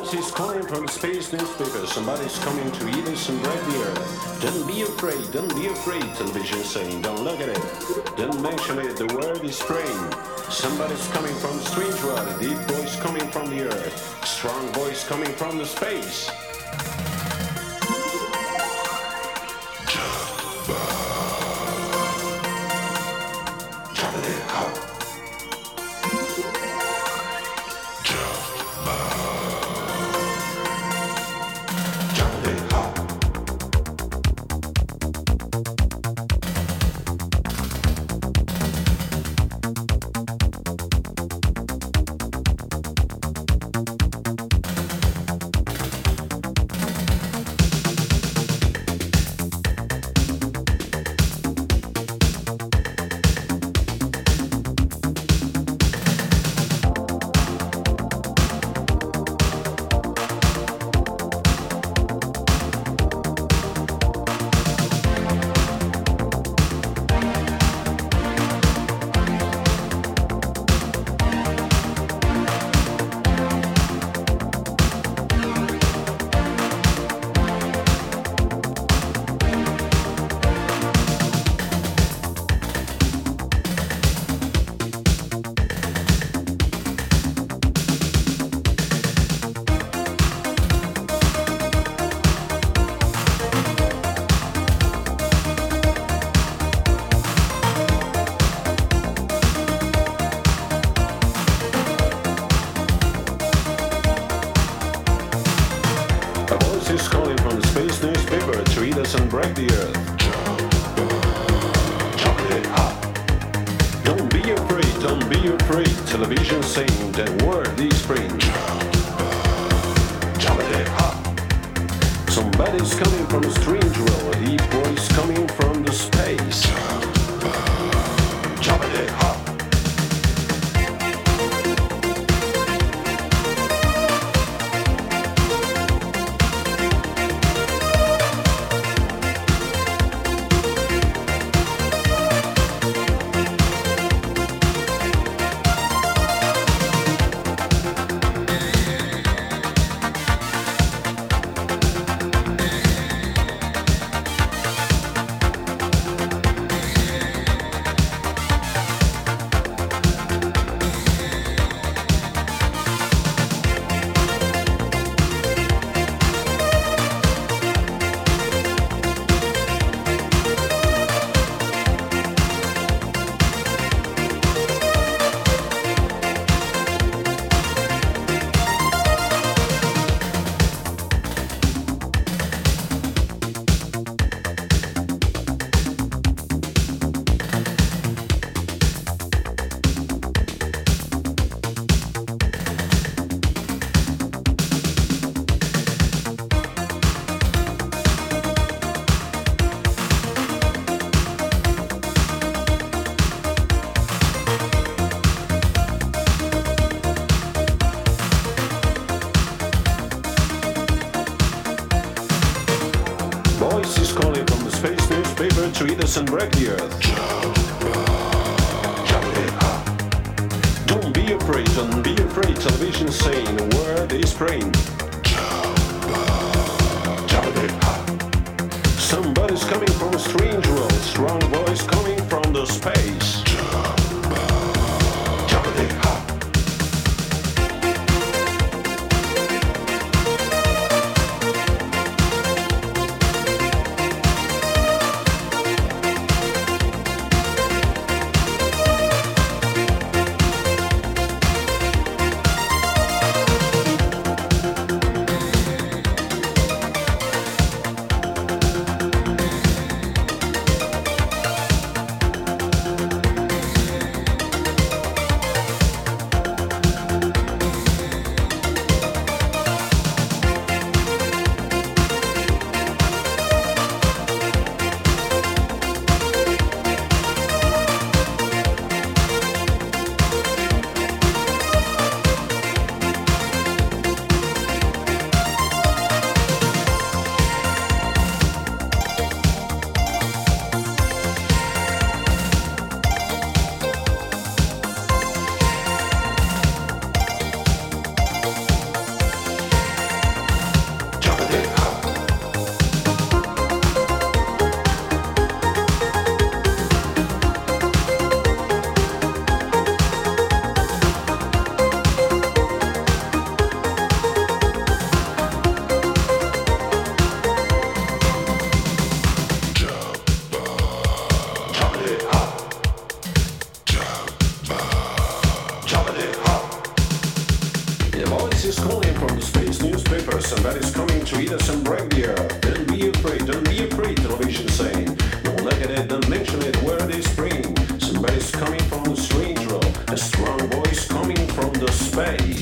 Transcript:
voice is calling from the space newspaper. Somebody's coming to eat us and break the earth. Don't be afraid, television saying. Don't look at it, don't mention it, the word is praying. Somebody's coming from the strange world, a deep voice coming from the earth, strong voice coming from the space. Is calling from the space newspaper to eat us and break the earth. Chocolate hot. Don't be afraid, television saying the word is spring. Chocolate hot. Somebody's coming from a strange world, a deep voice coming from the space. Chocolate hot. Voice is calling from the space newspaper to eat us and break the earth. Don't be afraid, television saying the word is praying. Somebody's coming from a strange world, strong voice coming from the space. is calling from the space newspaper. Somebody's coming to eat us and break the earth. Don't be afraid, television saying. Don't look at it, don't mention it, word is spring. Somebody's coming from the strange world. A strong voice coming from the space.